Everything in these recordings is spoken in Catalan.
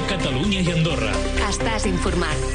Catalunya i Andorra. Estàs informat.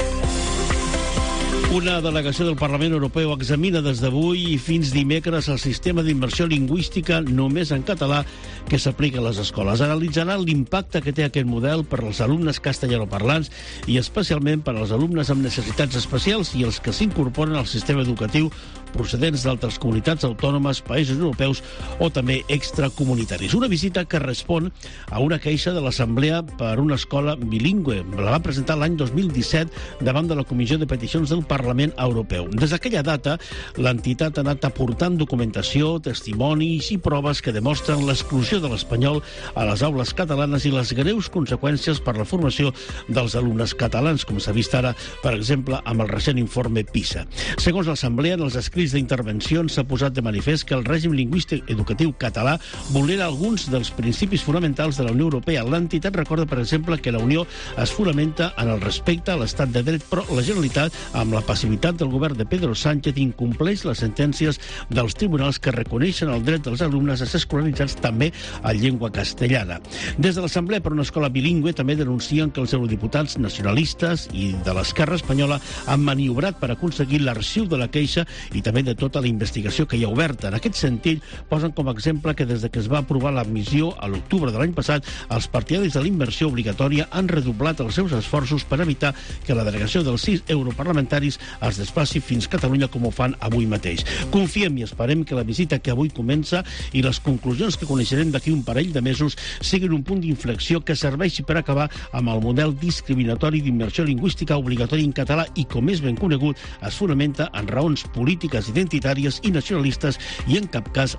Una delegació del Parlament Europeu examina des d'avui i fins dimecres el sistema d'immersió lingüística només en català que s'aplica a les escoles. Analitzaran l'impacte que té aquest model per als alumnes castellanoparlants i especialment per als alumnes amb necessitats especials i els que s'incorporen al sistema educatiu procedents d'altres comunitats autònomes, països europeus o també extracomunitaris. Una visita que respon a una queixa de l'Assemblea per una escola bilingüe. La va presentar l'any 2017 davant de la Comissió de Peticions del Parlament Europeu. Des d'aquella data, l'entitat ha anat aportant documentació, testimonis i proves que demostren l'exclusió de l'espanyol a les aules catalanes i les greus conseqüències per la formació dels alumnes catalans, com s'ha vist ara, per exemple, amb el recent informe PISA. Segons l'Assemblea, en els escrits d'intervencions s'ha posat de manifest que el règim lingüístic educatiu català vulnera alguns dels principis fonamentals de la Unió Europea. L'entitat recorda, per exemple, que la Unió es fonamenta en el respecte a l'estat de dret, però la Generalitat, amb la passivitat del govern de Pedro Sánchez, incompleix les sentències dels tribunals que reconeixen el dret dels alumnes a ser escolaritzats també en llengua castellana. Des de l'Assemblea per una escola bilingüe també denuncien que els eurodiputats nacionalistes i de l'esquerra espanyola han maniobrat per aconseguir l'arxiu de la queixa i també de tota la investigació que hi ha oberta. En aquest sentit, posen com a exemple que des que es va aprovar l'admissió a l'octubre de l'any passat, els partidaris de la immersió obligatòria han redoblat els seus esforços per evitar que la delegació dels 6 europarlamentaris es desplaci fins a Catalunya com ho fan avui mateix. Confiem i esperem que la visita que avui comença i les conclusions que coneixerem d'aquí un parell de mesos siguin un punt d'inflexió que serveixi per acabar amb el model discriminatori d'immersió lingüística obligatòria en català i, com és ben conegut, es fonamenta en raons polítiques, identitàries i nacionalistes i en cap cas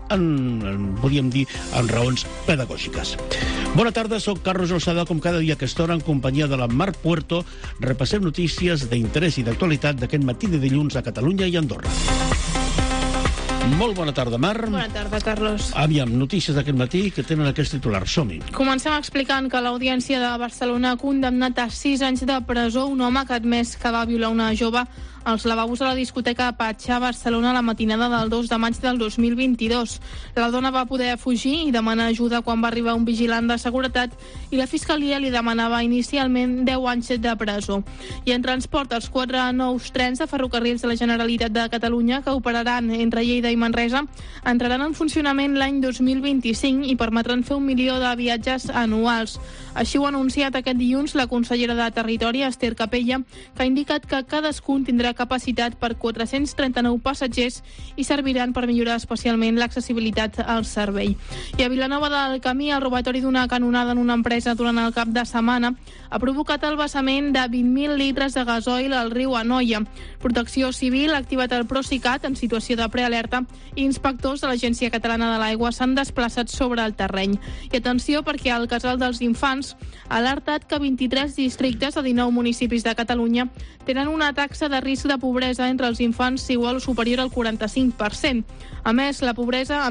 podríem dir, en raons pedagògiques. Bona tarda, soc Carlos Osada, com cada dia a aquesta hora, en companyia de la Mar Puerto. Repassem notícies d'interès i d'actualitat d'aquest matí de dilluns a Catalunya i Andorra. Molt bona tarda, Mar. Bona tarda, Carlos. Aviam, notícies d'aquest matí que tenen aquest titular. Som-hi. Comencem explicant que l'Audiència de Barcelona ha condemnat a 6 anys de presó un home que ha admès que va violar una jove als lavabos de la discoteca Patxà a Barcelona la matinada del 2 de maig del 2022. La dona va poder fugir i demanar ajuda quan va arribar un vigilant de seguretat i la Fiscalia li demanava inicialment 10 anys de presó. I en transport, els 4 nous trens de ferrocarrils de la Generalitat de Catalunya que operaran entre Lleida i Manresa entraran en funcionament l'any 2025 i permetran fer 1 milió de viatges anuals. Així ho ha anunciat aquest dilluns la consellera de Territori, Esther Capella, que ha indicat que cadascun tindrà capacitat per 439 passatgers i serviran per millorar especialment l'accessibilitat al servei. I a Vilanova del Camí, el robatori d'una canonada en una empresa durant el cap de setmana ha provocat el vessament de 20.000 litres de gasoil al riu Anoia. Protecció Civil ha activat el Procicat en situació de prealerta i inspectors de l'Agència Catalana de l'Aigua s'han desplaçat sobre el terreny. I atenció, perquè el Casal dels Infants ha alertat que 23 districtes de 19 municipis de Catalunya tenen una taxa de risc de pobresa entre els infants igual o superior al 45%. A més, la pobresa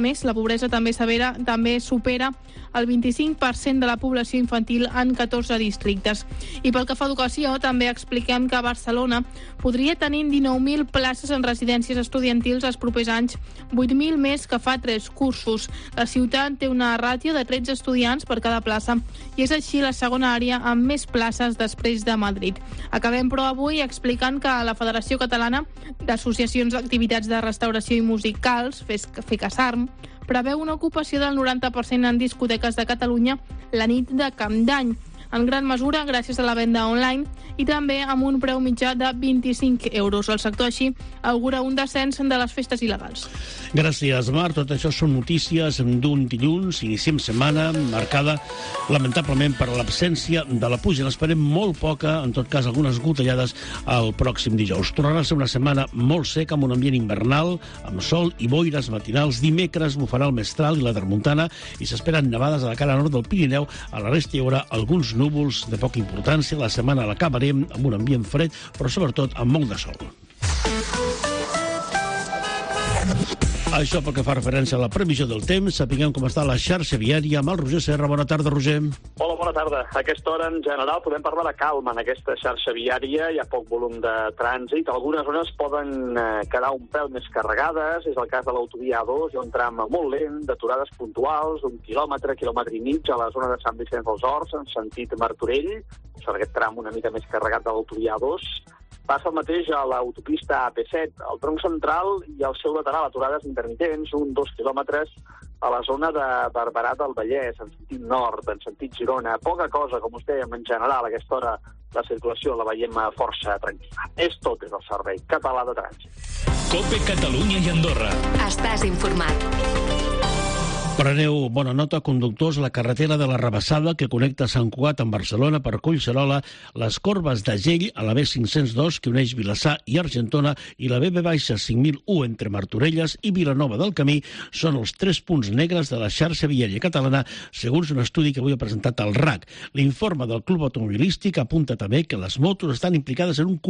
també supera el 25% de la població infantil en 14 districtes. I pel que fa a educació, també expliquem que Barcelona podria tenir 19.000 places en residències estudiantils els propers anys, 8.000 més que fa 3 cursos. La ciutat té una ràtio de 13 estudiants per cada plaça i és així la segona àrea amb més places després de Madrid. Acabem, però, avui explicant que la Federació Catalana d'Associacions d'Activitats de Restauració i Musicals, FECASARM, preveu una ocupació del 90% en discoteques de Catalunya la nit de Cap d'Any, en gran mesura gràcies a la venda online i també amb un preu mitjà de 25 euros. El sector així augura un descens de les festes il·legals. Gràcies, Mar. Tot això són notícies d'un dilluns. Iniciem setmana marcada, lamentablement, per l'absència de la pluja. N'esperem molt poca, en tot cas algunes gotellades el pròxim dijous. Tornarà a ser una setmana molt seca, amb un ambient invernal, amb sol i boires matinals. Dimecres bufarà el mestral i la tramuntana i s'esperen nevades a la cara nord del Pirineu. A la resta hi haurà alguns núvols de poca importància. La setmana l'acabarem amb un ambient fred, però sobretot amb molt de sol. Això pel que fa referència a la previsió del temps. Sapiguem com està la xarxa viària amb el Roger Serra. Bona tarda, Roger. Hola, bona tarda. A aquesta hora, en general, podem parlar de calma en aquesta xarxa viària. Hi ha poc volum de trànsit. Algunes zones poden quedar un pèl més carregades. És el cas de l'autovia A2. Hi ha un tram molt lent, d'aturades puntuals, d'un quilòmetre i mig a la zona de Sant Vicenç dels Horts, en sentit Martorell. Sobre aquest tram una mica més carregat de l'autovia A2. Passa el mateix a l'autopista AP7, al tronc central i al seu lateral, aturades intermitents, 1-2 quilòmetres a la zona de Barberà del Vallès, en sentit nord, en sentit Girona. Poca cosa, com us dèiem, en general, a aquesta hora la circulació la veiem força tranquil·la. És tot des del Servei Català de Trànsit. COPE Catalunya i Andorra. Estàs informat. Preneu bona nota, conductors, la carretera de la Rabassada que connecta Sant Cugat amb Barcelona per Collserola, les corbes de Gell a la B502 que uneix Vilassar i Argentona i la BB-5001 entre Martorelles i Vilanova del Camí són els 3 punts negres de la xarxa viària catalana, segons un estudi que avui ha presentat el RAC. L'informe del Club Automobilístic apunta també que les motos estan implicades en un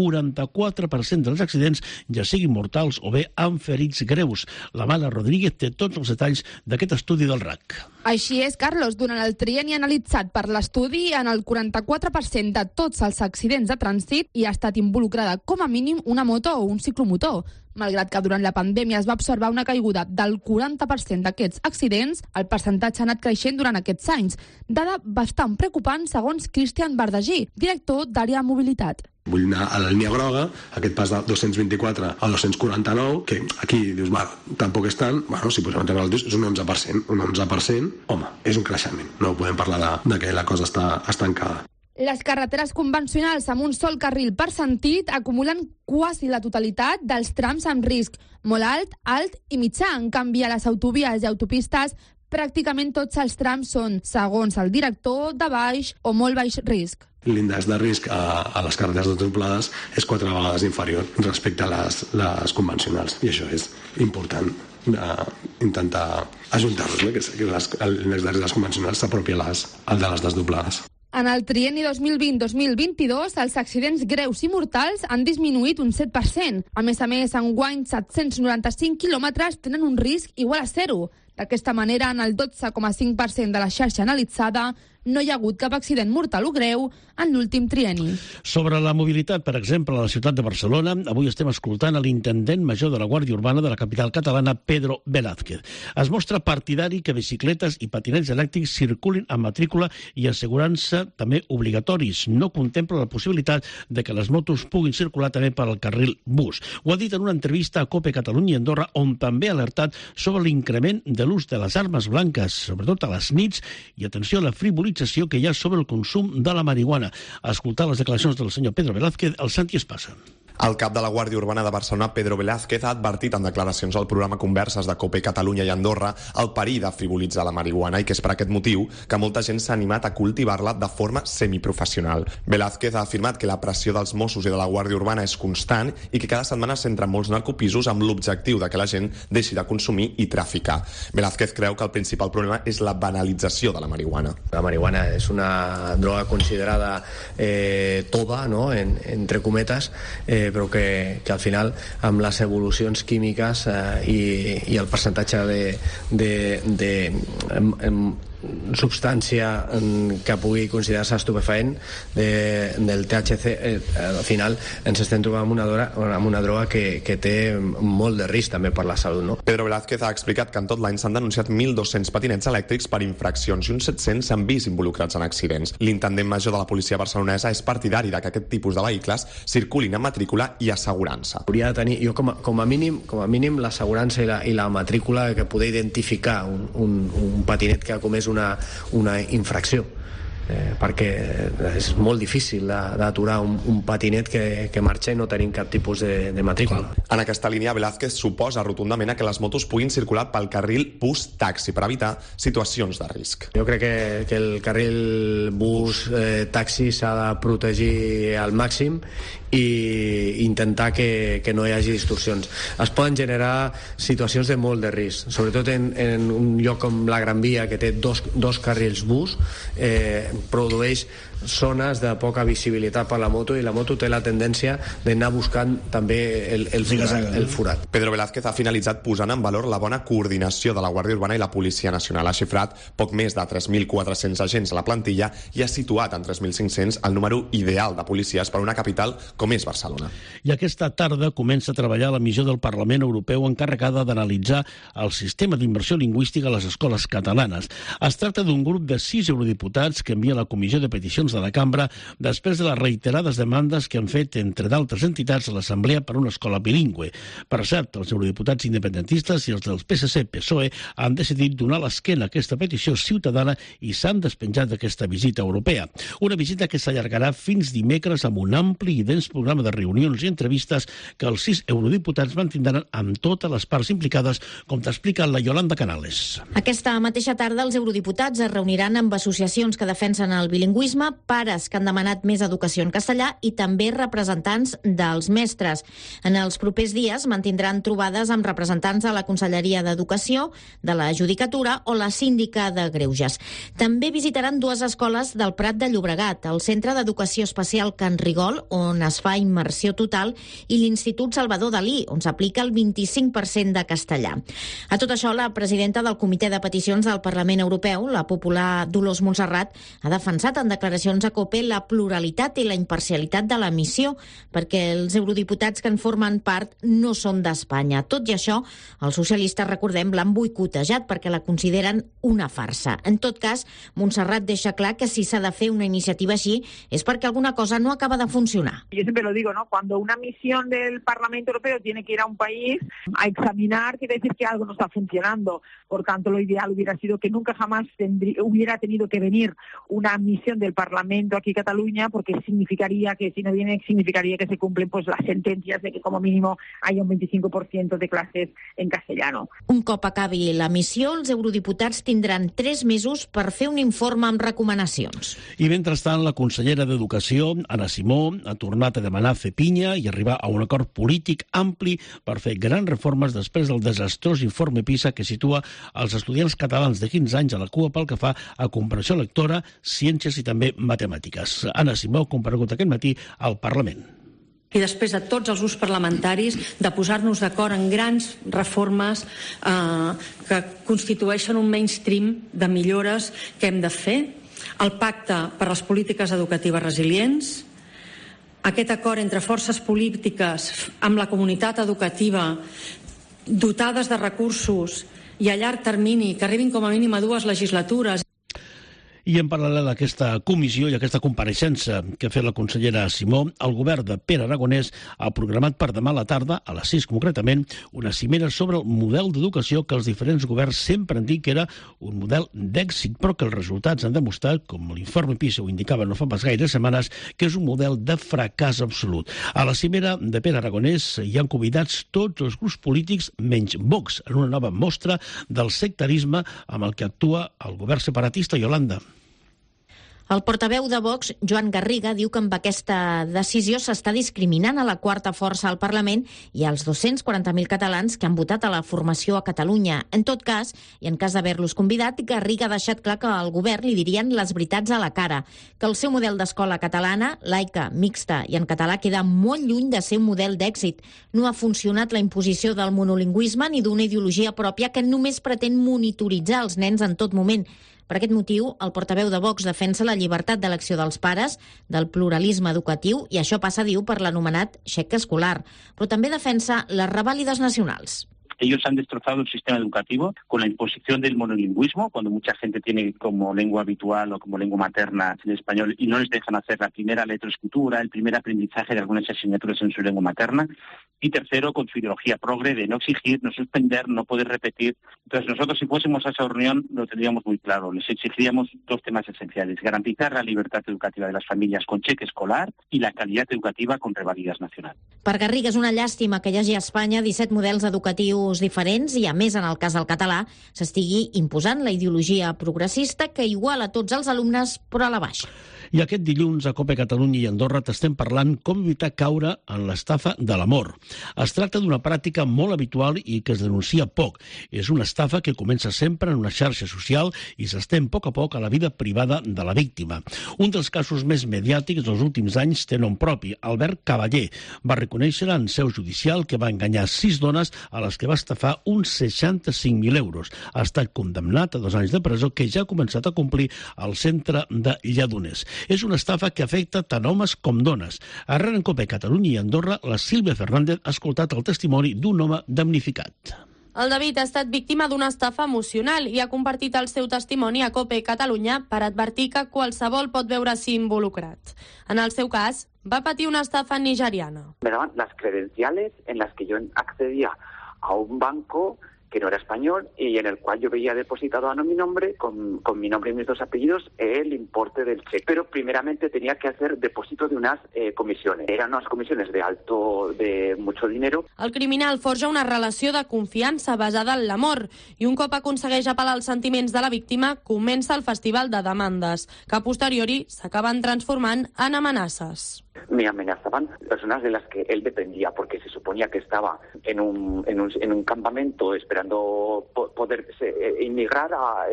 44% dels accidents, ja siguin mortals o bé amb ferits greus. La Mala Rodríguez té tots els detalls d'aquest estudi del RAC. Així és, Carlos. Durant el trienni analitzat per l'estudi, en el 44% de tots els accidents de trànsit hi ha estat involucrada com a mínim una moto o un ciclomotor. Malgrat que durant la pandèmia es va observar una caiguda del 40% d'aquests accidents, el percentatge ha anat creixent durant aquests anys. Dada bastant preocupant, segons Cristian Bardagí, director d'Àrea Mobilitat. Vull anar a la línia groga, aquest pas de 224 a 249, que aquí dius, va, tampoc és tant, bueno, si posem en és un 11%. Un 11%, home, és un creixement. No podem parlar de que la cosa està estancada. Les carreteres convencionals amb un sol carril per sentit acumulen quasi la totalitat dels trams amb risc molt alt, alt i mitjà. En canvi, a les autovies i autopistes, pràcticament tots els trams són, segons el director, de baix o molt baix risc. L'índex de risc a les carreteres doblades és 4 vegades inferior respecte a les convencionals. I això és important, intentar ajuntar-los, que l'índex de risc de les convencionals s'apropi al de les desdoblades. En el trienni 2020-2022, els accidents greus i mortals han disminuït un 7%. A més, enguany 795 quilòmetres tenen un risc igual a 0. D'aquesta manera, en el 12,5% de la xarxa analitzada, no hi ha hagut cap accident mortal o greu en l'últim trienni. Sobre la mobilitat, per exemple, a la ciutat de Barcelona, avui estem escoltant a l'intendent major de la Guàrdia Urbana de la capital catalana, Pedro Velázquez. Es mostra partidari que bicicletes i patinets elèctrics circulin amb matrícula i assegurança també obligatoris. No contempla la possibilitat de que les motos puguin circular també per al carril bus. Ho ha dit en una entrevista a COPE Catalunya i Andorra, on també ha alertat sobre l'increment de l'ús de les armes blanques, sobretot a les nits, i atenció a la frivolització que hi ha sobre el consum de la marihuana. A escoltar les declaracions del senyor Pedro Velázquez, el Santi Espasa. El cap de la Guàrdia Urbana de Barcelona, Pedro Velázquez, ha advertit en declaracions al programa Converses de COPE Catalunya i Andorra el perill de frivolitzar la marihuana i que és per aquest motiu que molta gent s'ha animat a cultivar-la de forma semiprofessional. Velázquez ha afirmat que la pressió dels Mossos i de la Guàrdia Urbana és constant i que cada setmana s'entren molts narcopisos amb l'objectiu de que la gent deixi de consumir i traficar. Velázquez creu que el principal problema és la banalització de la marihuana. La marihuana és una droga considerada toda, ¿no? entre cometes, però que al final amb les evolucions químiques i el percentatge de substància que pugui considerar-se estupefaent del THC, al final ens estem trobant amb una droga que té molt de risc també per la salut, no? Pedro Velázquez ha explicat que en tot l'any s'han denunciat 1.200 patinets elèctrics per infraccions i uns 700 s'han vist involucrats en accidents. L'intendent major de la policia barcelonesa és partidari de que aquest tipus de vehicles circulin amb matrícula i assegurança. Hauria de tenir, jo com a mínim l'assegurança i la matrícula que poder identificar un patinet que ha comès una infracció, perquè és molt difícil d'aturar un patinet que marxa i no tenim cap tipus de matrícula. En aquesta línia, Velázquez s'oposa rotundament a que les motos puguin circular pel carril bus-taxi per evitar situacions de risc. Jo crec que el carril bus-taxi s'ha de protegir al màxim i intentar que no hi hagi distorsions. Es poden generar situacions de molt de risc, sobretot en un lloc com la Gran Via, que té dos carrils bus, produeix zones de poca visibilitat per la moto, i la moto té la tendència d'anar buscant també el forat. Pedro Velázquez ha finalitzat posant en valor la bona coordinació de la Guàrdia Urbana i la Policia Nacional. Ha xifrat poc més de 3.400 agents a la plantilla i ha situat en 3.500 el número ideal de policies per una capital com és Barcelona. I aquesta tarda comença a treballar la missió del Parlament Europeu encarregada d'analitzar el sistema d'immersió lingüística a les escoles catalanes. Es tracta d'un grup de 6 eurodiputats que envia a la Comissió de Peticions de la Cambra després de les reiterades demandes que han fet, entre d'altres entitats, a l'Assemblea per una escola bilingüe. Per cert, els eurodiputats independentistes i els dels PSC-PSOE han decidit donar l'esquena a aquesta petició ciutadana i s'han despenjat d'aquesta visita europea. Una visita que s'allargarà fins dimecres amb un ampli i dens programa de reunions i entrevistes que els 6 eurodiputats mantindran amb totes les parts implicades, com t'explica la Yolanda Canales. Aquesta mateixa tarda els eurodiputats es reuniran amb associacions que defensen el bilingüisme, pares que han demanat més educació en castellà i també representants dels mestres. En els propers dies mantindran trobades amb representants de la Conselleria d'Educació, de la Judicatura o la Síndica de Greuges. També visitaran 2 escoles del Prat de Llobregat, el Centre d'Educació Especial Can Rigol, on es fa immersió total, i l'Institut Salvador Dalí, on s'aplica el 25% de castellà. A tot això, la presidenta del Comitè de Peticions del Parlament Europeu, la popular Dolors Montserrat, ha defensat en declaracions a COPE la pluralitat i la imparcialitat de la missió, perquè els eurodiputats que en formen part no són d'Espanya. Tot i això, els socialistes, recordem, l'han boicotejat perquè la consideren una farsa. En tot cas, Montserrat deixa clar que si s'ha de fer una iniciativa així és perquè alguna cosa no acaba de funcionar. Yo siempre lo digo, ¿no? Cuando una misión del Parlamento Europeo tiene que ir a un país a examinar, quiere decir que algo no está funcionando. Por tanto, lo ideal hubiera sido que nunca jamás hubiera tenido que venir una misión del Parlamento aquí a Cataluña, porque significaría que, si no viene, significaría que se cumplen pues las sentencias de que como mínimo haya un 25% de clases en castellano. Un cop acabi la missió, els eurodiputats tindran 3 mesos per fer un informe amb recomanacions. I mentrestant, la consellera d'Educació, Anna Simó, ha tornat a demanar fer pinya i arribar a un acord polític ampli per fer grans reformes després del desastrós informe PISA que situa els estudiants catalans de 15 anys a la cua pel que fa a comprensió lectora, ciències i també matemàtiques. Anna Simó ha comparegut aquest matí al Parlament. I després de tots els grups parlamentaris de posar-nos d'acord en grans reformes que constitueixen un mainstream de millores que hem de fer, el pacte per les polítiques educatives resilients, aquest acord entre forces polítiques amb la comunitat educativa dotades de recursos i a llarg termini que arribin com a mínim a 2 legislatures. I en paral·lel a aquesta comissió i aquesta compareixença que ha fet la consellera Simó, el govern de Pere Aragonès ha programat per demà a la tarda, a les 6 concretament, una cimera sobre el model d'educació que els diferents governs sempre han dit que era un model d'èxit, però que els resultats han demostrat, com l'informe PISA ho indicava no fa pas gaires setmanes, que és un model de fracàs absolut. A la cimera de Pere Aragonès hi han convidats tots els grups polítics menys Vox, en una nova mostra del sectarisme amb el que actua el govern separatista. Yolanda. El portaveu de Vox, Joan Garriga, diu que amb aquesta decisió s'està discriminant a la quarta força al Parlament i als 240.000 catalans que han votat a la formació a Catalunya. En tot cas, i en cas d'haver-los convidat, Garriga ha deixat clar que al govern li dirien les veritats a la cara, que el seu model d'escola catalana, laica, mixta i en català, queda molt lluny de ser un model d'èxit. No ha funcionat la imposició del monolingüisme ni d'una ideologia pròpia que només pretén monitoritzar els nens en tot moment. Per aquest motiu, el portaveu de Vox defensa la llibertat d'elecció dels pares, del pluralisme educatiu, i això passa, diu, per l'anomenat xec escolar. Però també defensa les revàlides nacionals. Ellos han destrozado el sistema educativo con la imposición del monolingüismo, cuando mucha gente tiene como lengua habitual o como lengua materna el español y no les dejan hacer la primera lectoescritura, el primer aprendizaje de algunas asignaturas en su lengua materna. Y tercero, con su ideología progre de no exigir, no suspender, no poder repetir. Entonces nosotros, si fuésemos a esa reunión, lo tendríamos muy claro. Les exigiríamos 2 temas esenciales: garantizar la libertad educativa de las familias con cheque escolar y la calidad educativa con revalidas nacional. Per Garriga és una llàstima que hi hagi a Espanya 17 models educatius diferents i, a més, en el cas del català, s'estigui imposant la ideologia progressista que iguala tots els alumnes, però a la baixa. I aquest dilluns a COPE Catalunya i Andorra t'estem parlant com evitar caure en l'estafa de l'amor. Es tracta d'una pràctica molt habitual i que es denuncia poc. És una estafa que comença sempre en una xarxa social i s'estén a poc a la vida privada de la víctima. Un dels casos més mediàtics dels últims anys té nom propi. Albert Cavaller va reconèixer en seu judicial que va enganyar 6 dones a les que va estafar uns 65.000 euros. Ha estat condemnat a 2 anys de presó que ja ha començat a complir al centre de Lledoners. És una estafa que afecta tant homes com dones. Arran en COPE Catalunya i Andorra, la Sílvia Fernández ha escoltat el testimoni d'un home damnificat. El David ha estat víctima d'una estafa emocional i ha compartit el seu testimoni a COPE Catalunya per advertir que qualsevol pot veure-s'hi involucrat. En el seu cas, va patir una estafa nigeriana. Me daban las credenciales en las que yo accedía a un banco que no era español y en el cual yo veía depositado a mi nombre, con mi nombre y mis 2 apellidos, el importe del cheque. Pero primeramente tenía que hacer depósito de unas comisiones. Eran unas comisiones de mucho dinero. El criminal forja una relació de confiança basada en l'amor i un cop aconsegueix apel·lar els sentiments de la víctima, comença el festival de demandes, que a posteriori s'acaben transformant en amenaces. Me amenazaban personas de las que él dependía, porque se suponía que estaba en un campamento esperando poder emigrar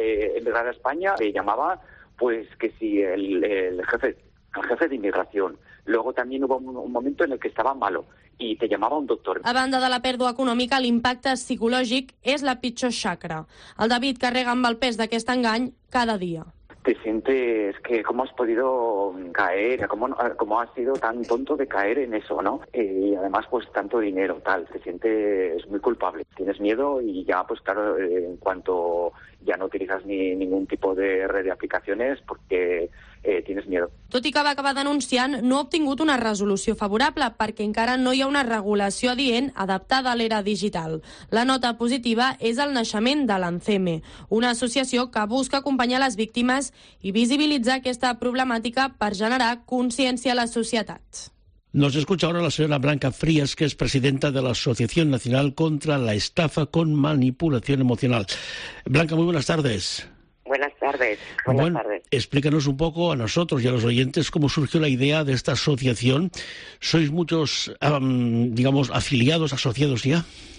a España. Me llamaba, pues, que si el jefe de inmigración. Luego también hubo un momento en el que estaba malo i te llamava un doctor. A banda de la pèrdua econòmica, l'impacte psicològic és la pitjor xacra. El David carrega amb el pes d'aquest engany cada dia. Te sientes que cómo has podido caer, cómo has sido tan tonto de caer en eso, ¿no? Y además, pues, tanto dinero, tal. Te sientes muy culpable. Tienes miedo y ya, pues claro, en cuanto ya no utilizas ningún tipo de red de aplicaciones porque tienes miedo. Tot i que va acabar denunciant, no ha obtingut una resolució favorable perquè encara no hi ha una regulació adient adaptada a l'era digital. La nota positiva és el naixement de l'ANCEME, una associació que busca acompanyar les víctimes i visibilitzar aquesta problemàtica per generar consciència a la societat. Nos escucha ahora la señora Blanca Frías, que es presidenta de la Asociación Nacional contra la Estafa con Manipulación Emocional. Blanca, muy buenas tardes. Buenas tardes. Buenas tardes. Explícanos un poco a nosotros y a los oyentes cómo surgió la idea de esta asociación. ¿Sois muchos, digamos, afiliados, asociados ya?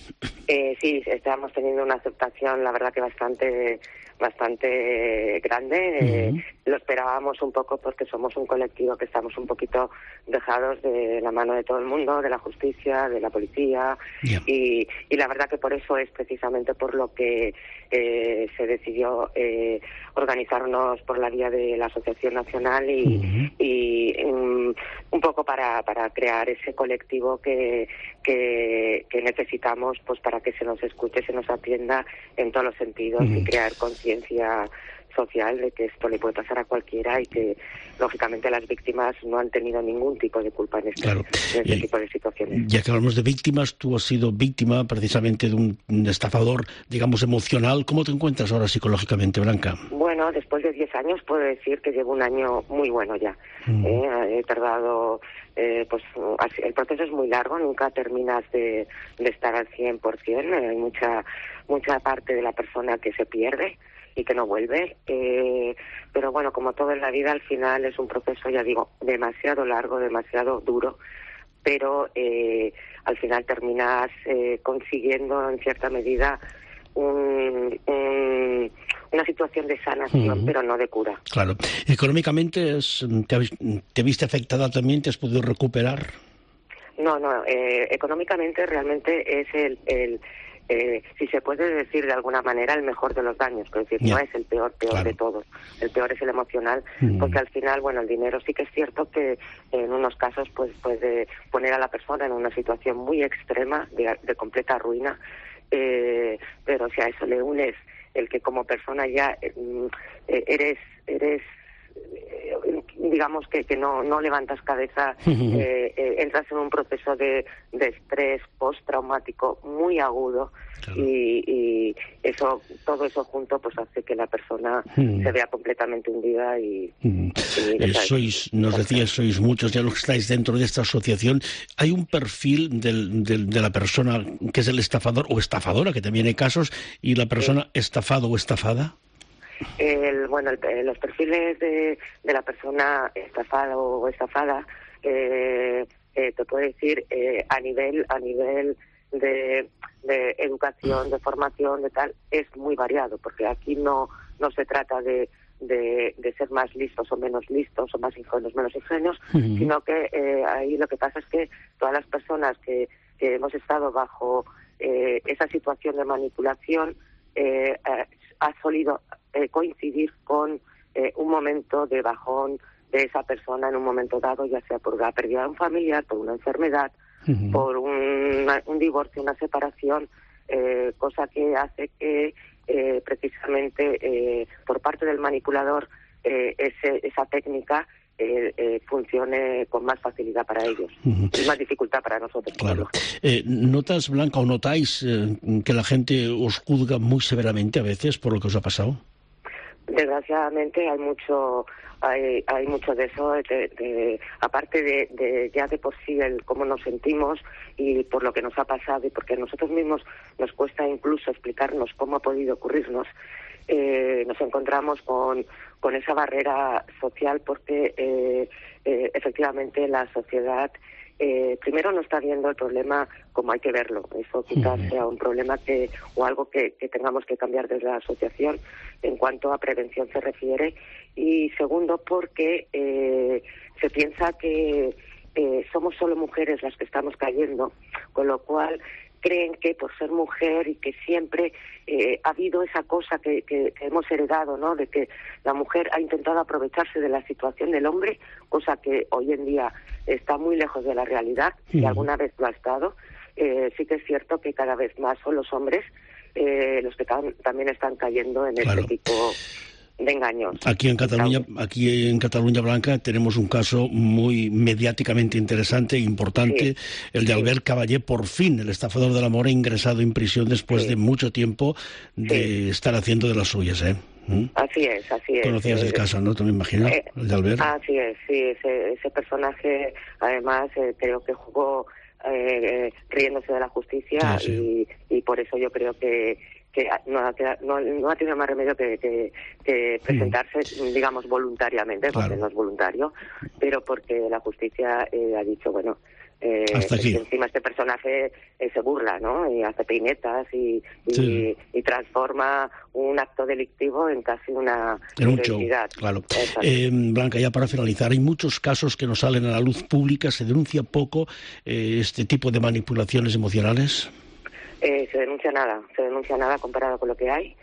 Sí, estamos teniendo una aceptación, la verdad que bastante grande. Lo esperábamos un poco porque somos un colectivo que estamos un poquito dejados de la mano de todo el mundo, de la justicia, de la policía, y la verdad que por eso es precisamente por lo que se decidió organizarnos por la vía de la Asociación Nacional y un poco para crear ese colectivo que necesitamos, pues, para que se nos escuche, se nos atienda en todos los sentidos y crear conciencia social de que esto le puede pasar a cualquiera y que, lógicamente, las víctimas no han tenido ningún tipo de culpa en este tipo de situaciones. Ya que hablamos de víctimas, tú has sido víctima precisamente de un estafador, digamos, emocional. ¿Cómo te encuentras ahora psicológicamente, Blanca? Bueno, después de 10 años puedo decir que llevo un año muy bueno ya. He tardado, pues el proceso es muy largo, nunca terminas de estar al 100%, hay mucha parte de la persona que se pierde y que no vuelve, pero bueno, como todo en la vida, al final es un proceso, ya digo, demasiado largo, demasiado duro, pero al final terminas consiguiendo en cierta medida una situación de sanación, pero no de cura. Claro. Económicamente, ¿te viste afectada también? ¿Te has podido recuperar? No, económicamente realmente es si se puede decir de alguna manera, el mejor de los daños, es decir, no es el peor de todos. El peor es el emocional, porque al final, bueno, el dinero sí que es cierto que en unos casos pues puede poner a la persona en una situación muy extrema, de completa ruina, pero si a eso le unes el que como persona ya eres digamos que no levantas cabeza, entras en un proceso de estrés postraumático muy agudo, y todo eso junto pues hace que la persona se vea completamente hundida nos decías, sois muchos ya los que estáis dentro de esta asociación. ¿Hay un perfil de la persona que es el estafador o estafadora, que también hay casos, y la persona estafado o estafada? Los perfiles de la persona estafada o estafada, te puedo decir, a nivel de educación, de formación, de tal, es muy variado, porque aquí no se trata de ser más listos o menos listos, o más ingenuos, menos ingenuos, sino que ahí lo que pasa es que todas las personas que hemos estado bajo esa situación de manipulación ha solido coincidir con un momento de bajón de esa persona en un momento dado, ya sea por la pérdida de un familiar, por una enfermedad, por un divorcio, una separación, cosa que hace que precisamente por parte del manipulador esa técnica funcione con más facilidad para ellos. Es más dificultad para nosotros. Claro. ¿Notas, Blanca, o notáis que la gente os juzga muy severamente a veces por lo que os ha pasado? Desgraciadamente hay mucho de eso, aparte de ya de por sí el cómo nos sentimos y por lo que nos ha pasado, y porque a nosotros mismos nos cuesta incluso explicarnos cómo ha podido ocurrirnos. Nos encontramos con esa barrera social porque efectivamente la sociedad primero no está viendo el problema como hay que verlo. Eso quizás sea un problema o algo que tengamos que cambiar desde la asociación en cuanto a prevención se refiere, y segundo porque se piensa que somos solo mujeres las que estamos cayendo, con lo cual creen que por ser mujer y que siempre ha habido esa cosa que hemos heredado, ¿no?, de que la mujer ha intentado aprovecharse de la situación del hombre, cosa que hoy en día está muy lejos de la realidad, y alguna vez lo ha estado. Sí que es cierto que cada vez más son los hombres los que también están cayendo en este tipo de engaños. Aquí en Cataluña, Blanca, tenemos un caso muy mediáticamente interesante e importante, el de Albert Caballé. Por fin, el estafador del amor ha ingresado en prisión después de mucho tiempo de estar haciendo de las suyas, ¿eh? Así es. Conocías el caso, ¿no? ¿Te me imaginas? El de Albert. Así es, sí. Ese personaje, además, creo que jugó riéndose de la justicia, y por eso yo creo que no ha tenido más remedio que presentarse, digamos, voluntariamente, porque no es voluntario, pero porque la justicia ha dicho, bueno, encima este personaje se burla, ¿no?, y hace peinetas y transforma un acto delictivo en casi una identidad. Claro. Blanca, ya para finalizar, hay muchos casos que nos salen a la luz pública. ¿Se denuncia poco este tipo de manipulaciones emocionales? Se denuncia nada comparado con lo que hay,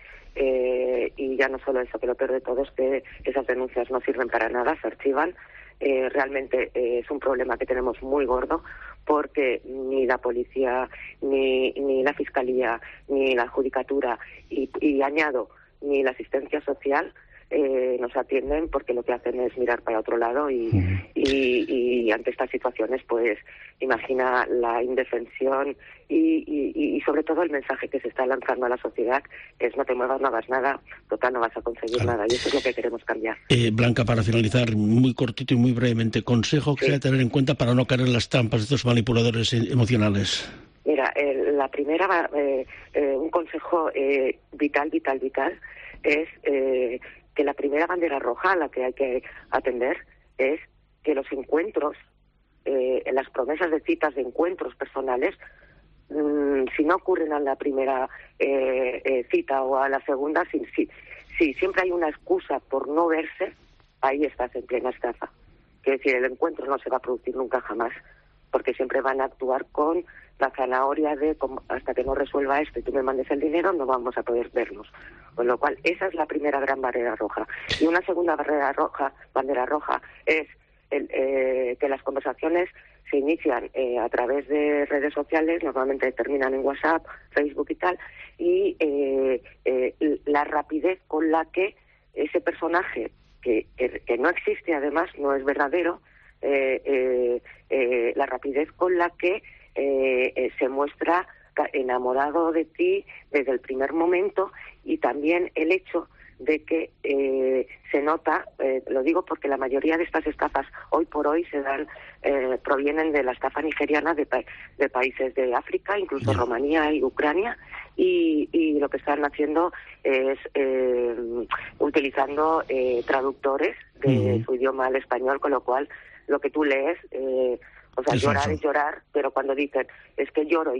y ya no solo eso, que lo peor de todo es que esas denuncias no sirven para nada, se archivan. Realmente es un problema que tenemos muy gordo, porque ni la policía, ni la fiscalía, ni la judicatura, y añado, ni la asistencia social nos atienden, porque lo que hacen es mirar para otro lado, y ante estas situaciones, pues imagina la indefensión y sobre todo el mensaje que se está lanzando a la sociedad es: no te muevas, no hagas nada, total no vas a conseguir nada, y eso es lo que queremos cambiar. Blanca, para finalizar, muy cortito y muy brevemente, consejo que hay que tener en cuenta para no caer en las trampas de estos manipuladores emocionales. Mira, la primera, un consejo vital es que la primera bandera roja a la que hay que atender es que los encuentros, en las promesas de citas de encuentros personales, si no ocurren a la primera cita o a la segunda, si siempre hay una excusa por no verse, ahí estás en plena estafa. Quiere decir, el encuentro no se va a producir nunca jamás, porque siempre van a actuar con la zanahoria de hasta que no resuelva esto y tú me mandes el dinero, no vamos a poder vernos. Con lo cual, esa es la primera gran bandera roja. Y una segunda bandera roja es que las conversaciones se inician a través de redes sociales, normalmente terminan en WhatsApp, Facebook y tal, y la rapidez con la que ese personaje, que no existe, además, no es verdadero, la rapidez con la que se muestra enamorado de ti desde el primer momento, y también el hecho de que se nota, lo digo porque la mayoría de estas estafas hoy por hoy provienen de la estafa nigeriana de países de África, incluso Rumanía y Ucrania, y lo que están haciendo es utilizando traductores de su idioma al español, con lo cual lo que tú lees, llorar es llorar, pero cuando dicen es que lloro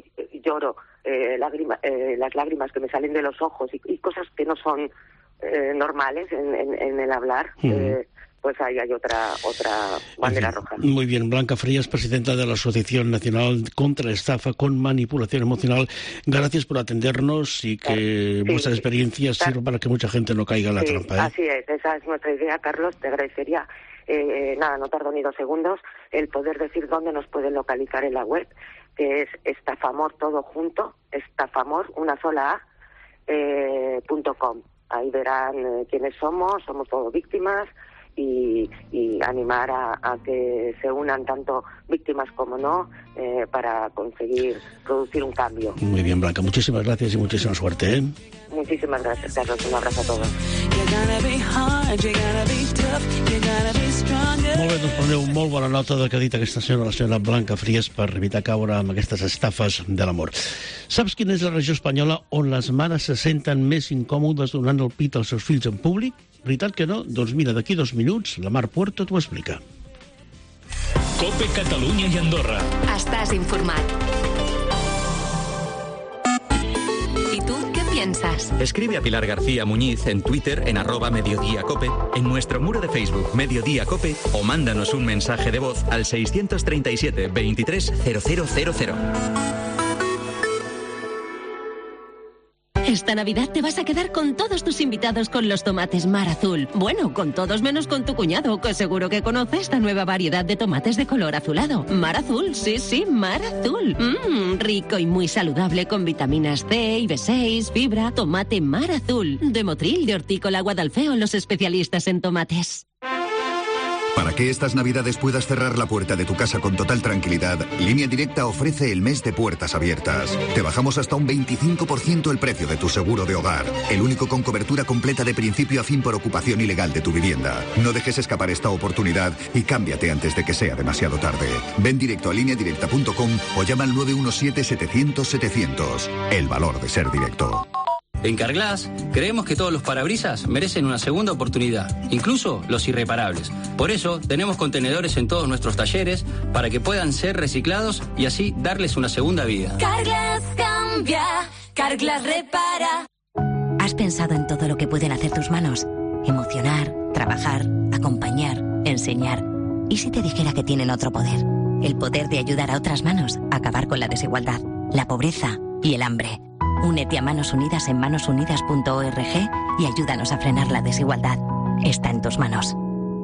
las lágrimas que me salen de los ojos y cosas que no son normales en el hablar, pues ahí hay otra bandera roja. Muy bien, Blanca Frías, presidenta de la Asociación Nacional contra la Estafa con Manipulación Emocional, gracias por atendernos y que vuestra experiencia sirva para que mucha gente no caiga en la trampa. Así es, esa es nuestra idea, Carlos, te agradecería, no tardo ni 2 segundos, el poder decir dónde nos pueden localizar en la web, que es Estafamor todo junto, Estafamor, una sola A, .com. Ahí verán quiénes somos todos víctimas, y animar a que se unan tanto víctimas como no para conseguir producir un cambio. Muy bien, Blanca, muchísimas gracias y muchísima suerte. Muchísimas gracias, Carlos, un abrazo a todos. Molt bé, doncs preneu molt bona nota del que ha dit aquesta senyora, la senyora Blanca Frías, per evitar caure amb aquestes estafes de l'amor. Saps quina és la regió espanyola on les mares se senten més incòmodes donant el pit als seus fills en públic? Veritat que no? Doncs mira, d'aquí 2 minuts la Mar Puerto t'ho explica. COPE Catalunya i Andorra. Estàs informat. ¿Y tú qué piensas? Escribe a Pilar García Muñiz en Twitter en @mediodíacope, en nuestro muro de Facebook Mediodía Cope o mándanos un mensaje de voz al 637 23 0000. Esta Navidad te vas a quedar con todos tus invitados con los tomates Mar Azul. Bueno, con todos menos con tu cuñado, que seguro que conoce esta nueva variedad de tomates de color azulado. Mar Azul, sí, Mar Azul. Rico y muy saludable con vitaminas C y B6, fibra. Tomate Mar Azul. De Motril, de Hortícola Guadalfeo, los especialistas en tomates. Para que estas Navidades puedas cerrar la puerta de tu casa con total tranquilidad, Línea Directa ofrece el mes de puertas abiertas. Te bajamos hasta un 25% el precio de tu seguro de hogar, el único con cobertura completa de principio a fin por ocupación ilegal de tu vivienda. No dejes escapar esta oportunidad y cámbiate antes de que sea demasiado tarde. Ven directo a lineadirecta.com o llama al 917-700-700. El valor de ser directo. En Carglass creemos que todos los parabrisas merecen una segunda oportunidad, incluso los irreparables. Por eso tenemos contenedores en todos nuestros talleres para que puedan ser reciclados y así darles una segunda vida. Carglass cambia, Carglass repara. ¿Has pensado en todo lo que pueden hacer tus manos? Emocionar, trabajar, acompañar, enseñar. ¿Y si te dijera que tienen otro poder? El poder de ayudar a otras manos a acabar con la desigualdad, la pobreza y el hambre. Únete a Manos Unidas en manosunidas.org y ayúdanos a frenar la desigualdad. Está en tus manos.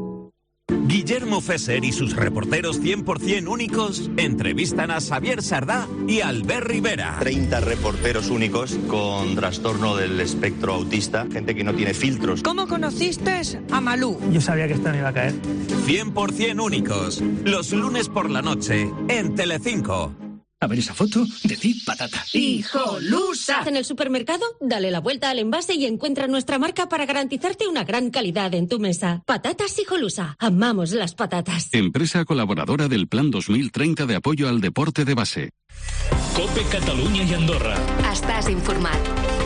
Guillermo Fesser y sus reporteros 100% únicos entrevistan a Xavier Sardá y Albert Rivera. 30 reporteros únicos con trastorno del espectro autista, gente que no tiene filtros. ¿Cómo conociste a Malú? Yo sabía que esto no iba a caer. 100% únicos, los lunes por la noche, en Telecinco. A ver esa foto, decid patata. ¡Hijolusa! En el supermercado, dale la vuelta al envase y encuentra nuestra marca para garantizarte una gran calidad en tu mesa. Patatas Hijolusa. Amamos las patatas. Empresa colaboradora del Plan 2030 de apoyo al deporte de base. COPE Catalunya i Andorra. Estàs informat.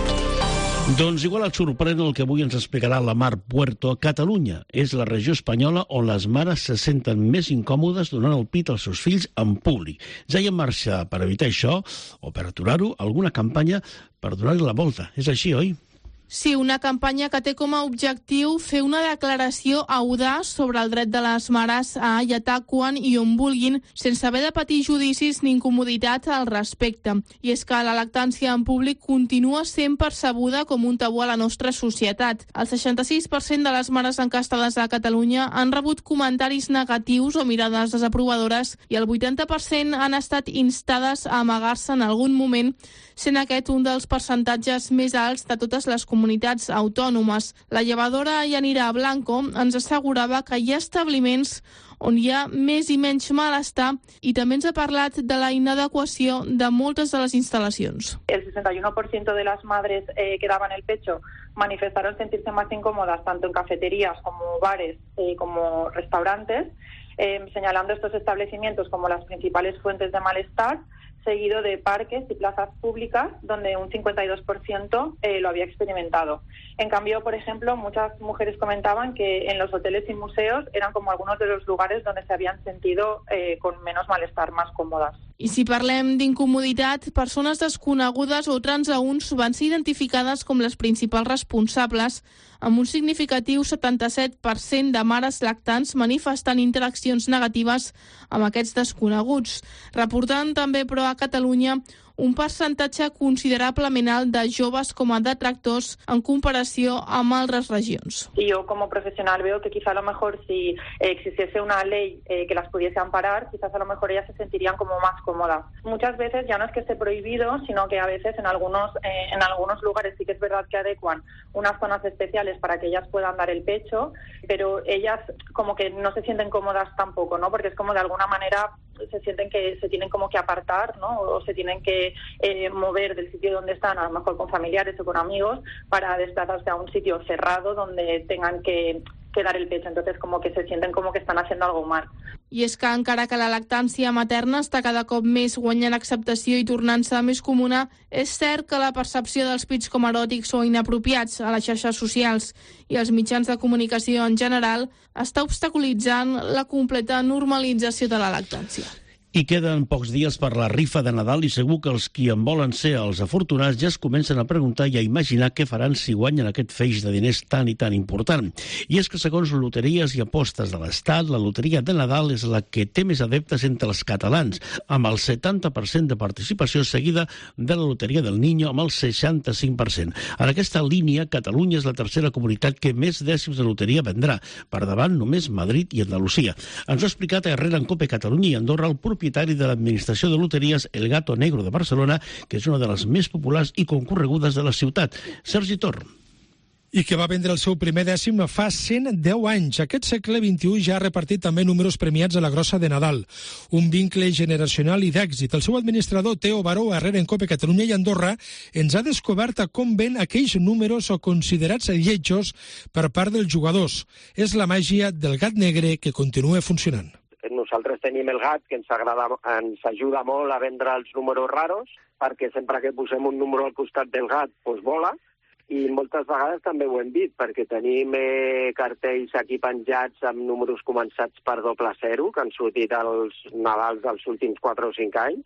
Doncs igual et sorprèn el que avui ens explicarà la Mar Puerto. Catalunya és la regió espanyola on les mares se senten més incòmodes donant el pit als seus fills en públic. Ja hi ha en marxa per evitar això, o per aturar-ho, alguna campanya per donar-li la volta. És així, oi? Sí, una campanya que té com a objectiu fer una declaració audaç sobre el dret de les mares a alletar quan i on vulguin, sense haver de patir judicis ni incomoditat al respecte. I és que la lactància en públic continua sent percebuda com un tabú a la nostra societat. El 66% de les mares encastades a Catalunya han rebut comentaris negatius o mirades desaprovadores i el 80% han estat instades a amagar-se en algun moment, sent aquest un dels percentatges més alts de totes les comunitats autònomes. La llevadora Yanira Blanco ens assegurava que hi ha establiments on hi ha més i menys malestar i també ens ha parlat de la inadequació de moltes de les instal·lacions. El 61% de las madres que daban el pecho manifestaron sentirse más incómodas tanto en cafeterías como bares como restaurantes, señalando estos establecimientos como las principales fuentes de malestar, seguido de parques y plazas públicas, donde un 52% lo había experimentado. En cambio, por ejemplo, muchas mujeres comentaban que en los hoteles y museos eran como algunos de los lugares donde se habían sentido con menos malestar, más còmodes. I si parlem d'incomoditat, persones desconegudes o transeünts van ser identificades com les principals responsables, amb un significatiu 77% de mares lactants manifestant interaccions negatives amb aquests desconeguts. Reportant també, però, a Catalunya un percentatge considerablement alt de joves com a detractors en comparació amb altres regions. Y yo como profesional veo que quizá a lo mejor si existiese una ley que las pudiese amparar, quizás a lo mejor ellas se sentirían como más cómodas. Muchas veces ya no es que esté prohibido, sino que a veces en algunos lugares sí que es verdad que adecuan unas zonas especiales para que ellas puedan dar el pecho, pero ellas como que no se sienten cómodas tampoco, ¿no? Porque es como de alguna manera se sienten que se tienen como que apartar, ¿no? O se tienen que mover del sitio donde están, a lo mejor con familiares o con amigos, para desplazarse a un sitio cerrado donde tengan que dar el pecho. Entonces como que se sienten como que están haciendo algo mal. I és que encara que la lactància materna està cada cop més guanyant acceptació i tornant-se més comuna, és cert que la percepció dels pits com eròtics o inapropiats a les xarxes socials i els mitjans de comunicació en general està obstaculitzant la completa normalització de la lactància. I queden pocs dies per la rifa de Nadal i segur que els qui en volen ser els afortunats ja es comencen a preguntar i a imaginar què faran si guanyen aquest feix de diners tan i tan important. I és que segons loteries i apostes de l'Estat, la loteria de Nadal és la que té més adeptes entre els catalans, amb el 70% de participació, seguida de la loteria del Niño amb el 65%. En aquesta línia, Catalunya és la tercera comunitat que més dècims de loteria vendrà, per davant només Madrid i Andalusia. Ens ho ha explicat a Herrera en COPE Catalunya i Andorra el propietari de l'Administració de Loteries, el Gato Negro de Barcelona, que és una de les més populars i concorregudes de la ciutat. Sergi Tor. I que va vendre el seu primer dècim fa 110 anys. Aquest segle XXI ja ha repartit també números premiats a la grossa de Nadal. Un vincle generacional i d'èxit. El seu administrador, Teo Baró, Herrera en COPE Catalunya i Andorra, ens ha descobert com ven aquells números o considerats lletjos per part dels jugadors. És la màgia del gat negre que continua funcionant. Nosaltres tenim el gat, que ens ajuda molt a vendre els números raros, perquè sempre que posem un número al costat del gat, doncs vola, i moltes vegades també ho hem dit, perquè tenim cartells aquí penjats amb números començats per 00, que han sortit als Nadals dels últims 4 o 5 anys,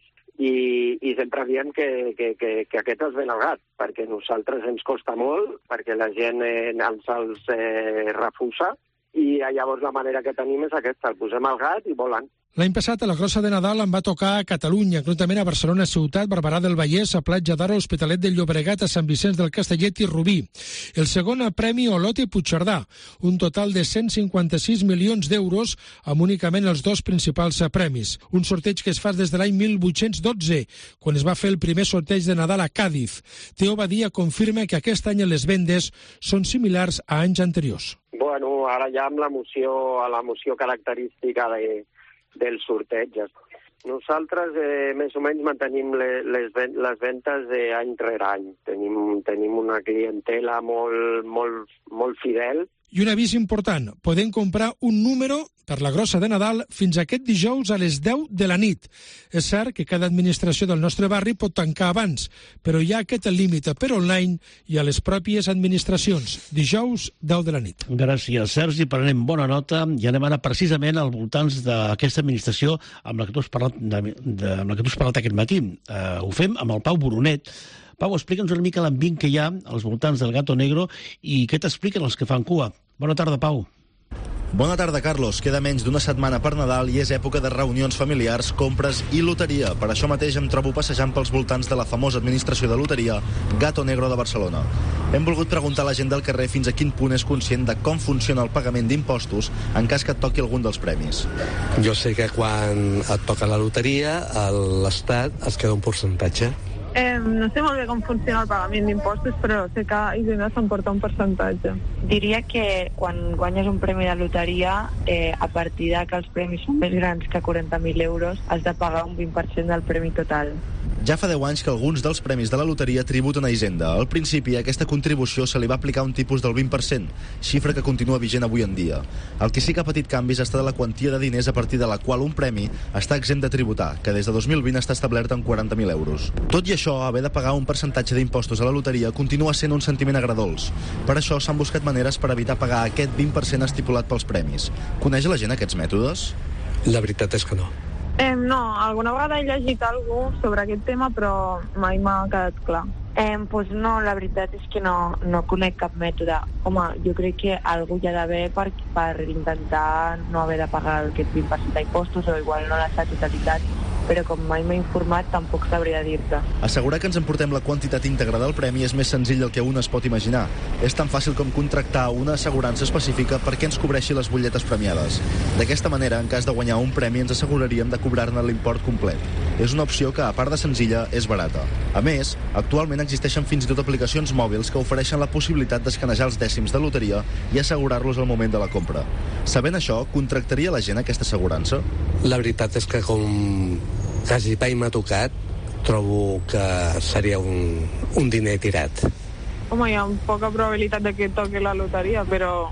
i sempre diem que aquest es ven al gat, perquè a nosaltres ens costa molt, perquè la gent ens els refusa, i llavors la manera que tenim és aquesta, el posem al gat i volen. L'any passat, a la grossa de Nadal, em va tocar a Catalunya, concretament a Barcelona ciutat, Barberà del Vallès, a Platja d'Aro, Hospitalet del Llobregat, a Sant Vicenç del Castellet i Rubí. El segon premi Olot i Puigcerdà, un total de 156 milions d'euros amb únicament els 2 principals premis. Un sorteig que es fa des de l'any 1812, quan es va fer el primer sorteig de Nadal a Càdiz. Teo Badia confirma que aquest any les vendes són similars a anys anteriors. Bueno, ara ja amb l'emoció característica del sorteig. Nosaltres més o menys mantenim les ventes d'any rere any. Tenim una clientela molt fidel. I un avís important, podem comprar un número per la grossa de Nadal fins aquest dijous a les 10 de la nit. És cert que cada administració del nostre barri pot tancar abans, però hi ha aquest límit per online i a les pròpies administracions. Dijous, 10 de la nit. Gràcies, Sergi. Prenem bona nota i anem ara precisament al voltants d'aquesta administració amb la que tu has parlat aquest matí. Ho fem amb el Pau Boronet. Pau, explica'ns una mica l'ambient que hi ha als voltants del Gato Negro i què t'expliquen els que fan cua. Bona tarda, Pau. Bona tarda, Carlos. Queda menys d'una setmana per Nadal i és època de reunions familiars, compres i loteria. Per això mateix em trobo passejant pels voltants de la famosa administració de loteria Gato Negro de Barcelona. Hem volgut preguntar a la gent del carrer fins a quin punt és conscient de com funciona el pagament d'impostos en cas que et toqui algun dels premis. Jo sé que quan et toca la loteria, l'Estat es queda un percentatge. No sé molt bé com funciona el pagament d'impostos, però sé que Hisenda s'emporta un percentatge. Diria que quan guanyes un premi de loteria, a partir de que els premis són més grans que 40.000 euros, has de pagar un 20% del premi total. Ja fa 10 anys que alguns dels premis de la loteria tributen a Hisenda. Al principi, a aquesta contribució se li va aplicar un tipus del 20%, xifra que continua vigent avui en dia. El que sí que ha patit canvis està de la quantia de diners a partir de la qual un premi està exempt de tributar, que des de 2020 està establert en 40.000 euros. Tot i això, haver de pagar un percentatge d'impostos a la loteria continua sent un sentiment agredolç. Per això s'han buscat maneres per evitar pagar aquest 20% estipulat pels premis. Coneix la gent aquests mètodes? La veritat és que no. No, alguna vegada he llegit alguna cosa sobre aquest tema, però mai m'ha quedat clar. Pues no, la veritat és que no conec cap mètode. Home, jo crec que algú hi ha d'haver per intentar no haver de pagar aquest 20% d'impostos, o igual no la totalitat, però com mai m'he informat tampoc sabria dir-te. Assegurar que ens emportem la quantitat íntegra del premi és més senzill del que un es pot imaginar. És tan fàcil com contractar una assegurança específica perquè ens cobreixi les butlletes premiades. D'aquesta manera, en cas de guanyar un premi, ens asseguraríem de cobrar-ne l'import complet. És una opció que, a part de senzilla, és barata. A més, actualment existeixen fins i tot aplicacions mòbils que ofereixen la possibilitat d'escanejar els dècims de loteria i assegurar-los al moment de la compra. Sabent això, contractaria la gent aquesta assegurança? La veritat és que com quasi mai m'ha tocat, trobo que seria un diner tirat. Home, hi ha poca probabilitat de que toqui la loteria, però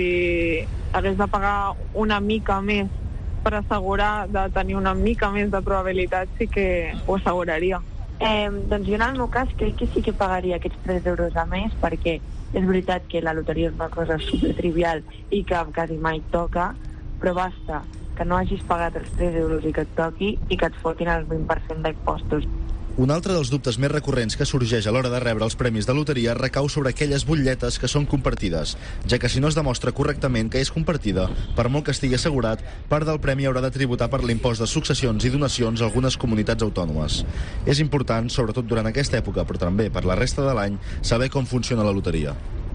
si hagués de pagar una mica més per assegurar de tenir una mica més de probabilitat, sí que ho asseguraria. Doncs jo en el meu cas crec que sí que pagaria aquests 3 euros a més, perquè és veritat que la loteria és una cosa supertrivial i que quasi mai toca, però basta que no hagis pagat els 3 euros i que et toqui i que et fotin el 20% d'impostos. Un altre dels dubtes més recurrents que sorgeix a l'hora de rebre els premis de loteria recau sobre aquelles butlletes que són compartides, ja que si no es demostra correctament que és compartida, per molt que estigui assegurat, part del premi haurà de tributar per l'impost de successions i donacions a algunes comunitats autònomes. És important, sobretot durant aquesta època, però també per la resta de l'any, saber com funciona la loteria.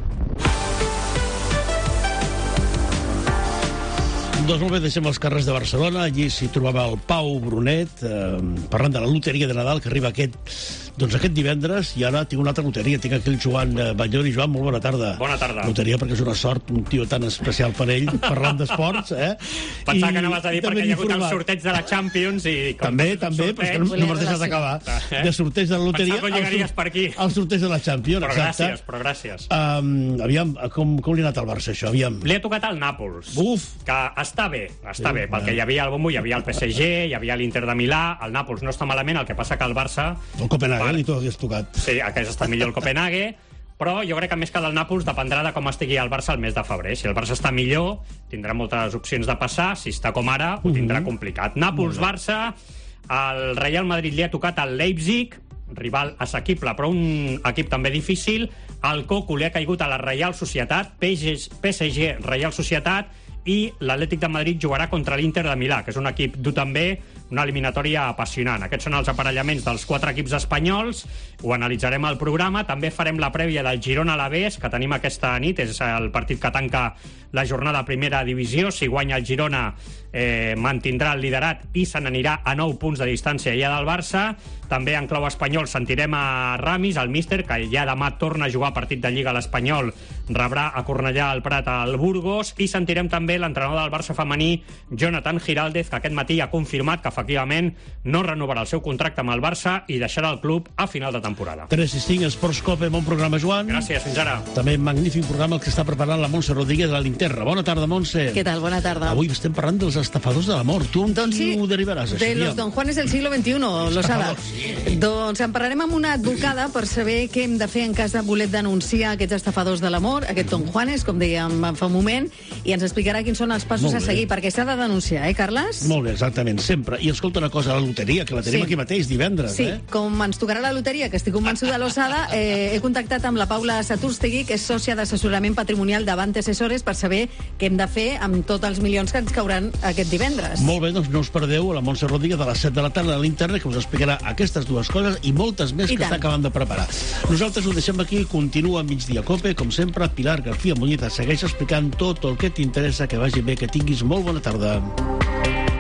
Doncs molt bé, deixem els carrers de Barcelona. Allí s'hi trobava el Pau Brunet, parlant de la loteria de Nadal, que arriba aquest divendres, i ara tinc una altra loteria. Tinc aquí el Joan Batllori. Joan, molt bona tarda. Bona tarda. Loteria perquè és una sort, un tio tan especial per ell, parlant d'esports, Pensava que anaves a dir perquè hi ha hagut el sorteig de la Champions i... També, però és que no me'ls deixes d'acabar. De sorteig de la loteria... Pensava que llegaries per aquí. El sorteig de la Champions, exacte. Però gràcies. Aviam, com li ha anat al Barça, això? Aviam. Li ha tocat al Nàpols. Uf! Que està bé, perquè hi havia el bombo, hi havia el PSG, hi havia l'Inter de Milà, el Nàpols no està malament, el que passa que el Barça... El Copenhague li hagués tocat. Sí, hagués estat millor el Copenhague, però jo crec que més que del Nàpols dependrà de com estigui el Barça el mes de febrer. Si el Barça està millor, tindrà moltes opcions de passar, si està com ara, ho tindrà complicat. Nàpols-Barça, el Real Madrid li ha tocat al Leipzig, rival assequible, però un equip també difícil. El Coco li ha caigut a la Reial Societat, PSG, Reial Societat, i l'Atlètic de Madrid jugarà contra l'Inter de Milà, que és un equip dur també, una eliminatòria apassionant. Aquests són els aparellaments dels 4 equips espanyols, ho analitzarem al programa, també farem la prèvia del Girona-Alavés, que tenim aquesta nit, és el partit que tanca la jornada a primera divisió. Si guanya el Girona mantindrà el liderat i se n'anirà a 9 punts de distància ja del Barça. També en clau espanyol sentirem a Ramis, el míster, que ja demà torna a jugar partit de Lliga a l'Espanyol, rebrà a Cornellà al Prat al Burgos, i sentirem també l'entrenador del Barça femení, Jonathan Giraldez, que aquest matí ha confirmat que efectivament no renovarà el seu contracte amb el Barça i deixarà el club a final de temporada. 3-5, Esports Cope, bon programa, Joan. Gràcies, fins ara. També magnífic programa el que està preparant la Montse Rodríguez de la Linterna. Bona tarda, Montse. Què tal? Bona tarda. Avui estem parlant dels estafadors de l'amor. Tu amb qui ho derivaràs, això? De los Don Juanes del siglo XXI, Losada. Doncs en parlarem amb una advocada per saber què hem de fer en cas de voler denunciar aquests estafadors de l'amor, aquest Don Juanes, com dèiem fa un moment, i ens explicarà quins són els passos a seguir, perquè s'ha de denunciar, Carles? Molt bé, exactament, sempre. I escolta una cosa, la loteria, que la tenim aquí mateix divendres, Sí, com ens tocarà la loteria, que estic convençuda, Losada, he contactat amb la Paula Saturstegui, que és sòcia d'assessorament patrimonial d'Avante Assessores, per saber què hem de fer amb tots els milions que ens cauran aquest divendres. Molt bé, doncs no us perdeu a la Montse Rodríguez de les 7 de la tarda a l'internet, que us explicarà aquestes dues coses i moltes més que està acabant de preparar. Nosaltres ho deixem aquí, continua Migdia Cope, com sempre, Pilar García Muñiz segueix explicant tot el que t'interessa, que vagi bé, que tinguis molt bona tarda.